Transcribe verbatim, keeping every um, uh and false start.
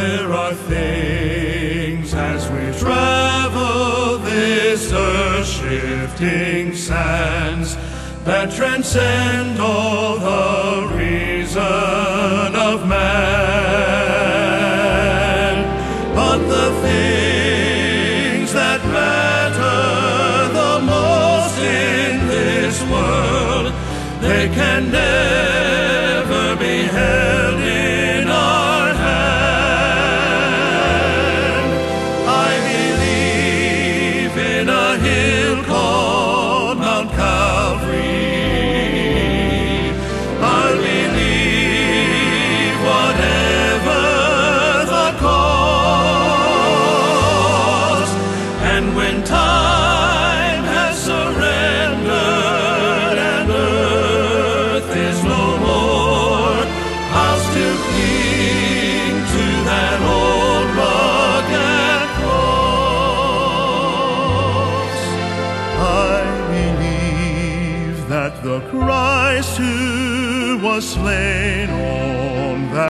there are things as we travel this earth-shifting sands that transcend all the reason of man. But the things that matter the most in this world, they can never be held in our hand. I believe in a hill called Mount Calvary. I'll believe whatever the cost. And when time has surrendered and earth is no more, I'll still cling to that old rugged cross. I believe that the Christ who was slain on that